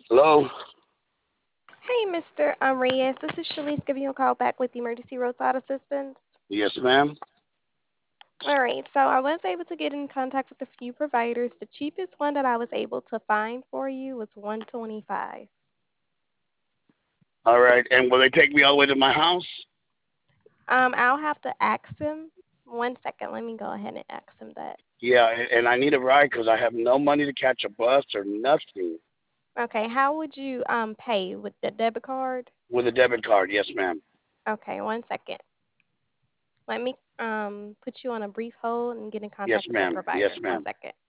Hello? Hey, Mr. Reyes, this is Shalice giving you a call back with Emergency Roadside Assistance. Yes, ma'am. All right, so I was able to get in contact with a few providers. The cheapest one that I was able to find for you was 125. All right. And will they take me all the way to my house? I'll have to ask him. One second, let me go ahead and ask him that. Yeah, and I need a ride because I have no money to catch a bus or nothing Okay, how would you pay with the debit card? with a debit card. Yes, ma'am. Okay, one second. Let me put you on a brief hold and get in Yes, contact with the ma'am. Yes, provider. One ma'am. second.